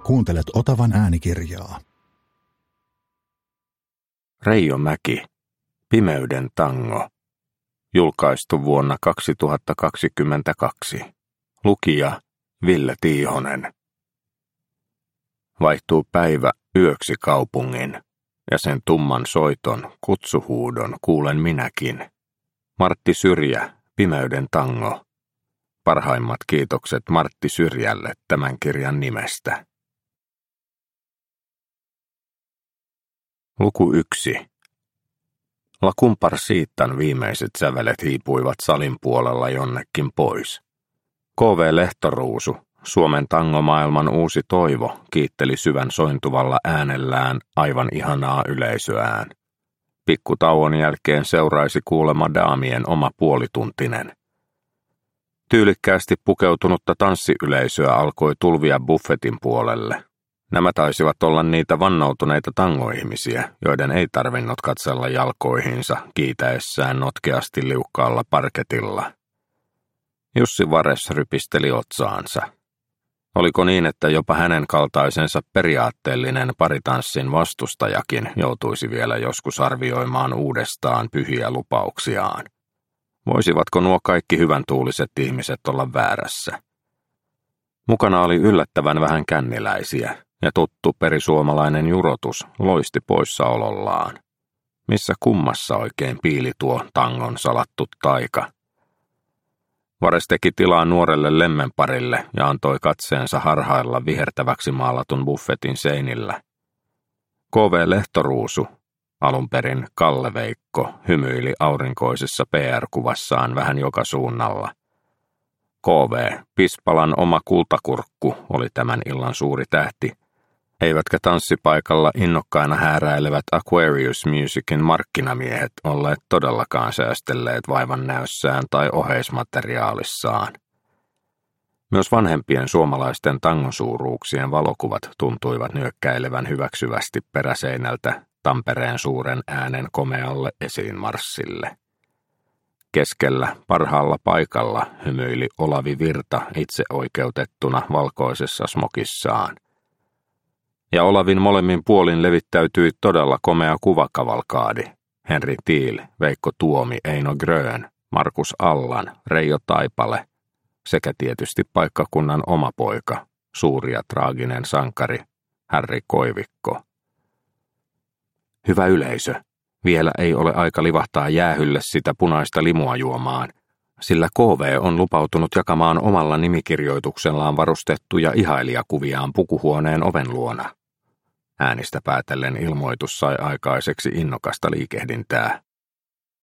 Kuuntelet Otavan äänikirjaa. Reijo Mäki, Pimeyden tango. Julkaistu vuonna 2022. Lukija Ville Tiihonen. Vaihtuu päivä yöksi kaupungin, ja sen tumman soiton, kutsuhuudon kuulen minäkin. Martti Syrjä, Pimeyden tango. Parhaimmat kiitokset Martti Syrjälle tämän kirjan nimestä. Luku 1. La Comparsitan viimeiset sävelet hiipuivat salin puolella jonnekin pois. K.V. Lehtoruusu, Suomen tangomaailman uusi toivo, kiitteli syvän sointuvalla äänellään aivan ihanaa yleisöään. Pikkutauon jälkeen seuraisi kuulema daamien oma puolituntinen. Tyylikkäästi pukeutunutta tanssiyleisöä alkoi tulvia buffetin puolelle. Nämä taisivat olla niitä vannoutuneita tangoihmisiä, joiden ei tarvinnut katsella jalkoihinsa kiitäessään notkeasti liukkaalla parketilla. Jussi Vares rypisteli otsaansa. Oliko niin, että jopa hänen kaltaisensa periaatteellinen paritanssin vastustajakin joutuisi vielä joskus arvioimaan uudestaan pyhiä lupauksiaan? Voisivatko nuo kaikki hyvän tuuliset ihmiset olla väärässä? Mukana oli yllättävän vähän känniläisiä, ja tuttu perisuomalainen jurotus loisti poissaolollaan. Missä kummassa oikein piili tuo tangon salattu taika? Vares teki tilaa nuorelle lemmenparille ja antoi katseensa harhailla vihertäväksi maalatun buffetin seinillä. K.V. Lehtoruusu, alun perin Kalle Veikko, hymyili aurinkoisessa PR-kuvassaan vähän joka suunnalla. K.V. Pispalan oma kultakurkku oli tämän illan suuri tähti, eivätkä tanssipaikalla innokkaina hääräilevät Aquarius Musicin markkinamiehet olleet todellakaan säästelleet vaivan näössään tai oheismateriaalissaan. Myös vanhempien suomalaisten tangosuuruuksien valokuvat tuntuivat nyökkäilevän hyväksyvästi peräseinältä Tampereen suuren äänen komealle esiinmarssille. Keskellä, parhaalla paikalla, hymyili Olavi Virta itse oikeutettuna valkoisessa smokissaan. Ja Olavin molemmin puolin levittäytyi todella komea kuvakavalkaadi. Henri Thiel, Veikko Tuomi, Eino Grön, Markus Allan, Reijo Taipale sekä tietysti paikkakunnan oma poika, suuri ja traaginen sankari, Harri Koivikko. Hyvä yleisö, vielä ei ole aika livahtaa jäähylle sitä punaista limua juomaan, sillä KV on lupautunut jakamaan omalla nimikirjoituksellaan varustettuja ihailijakuviaan pukuhuoneen oven luona. Äänistä päätellen ilmoitus sai aikaiseksi innokasta liikehdintää.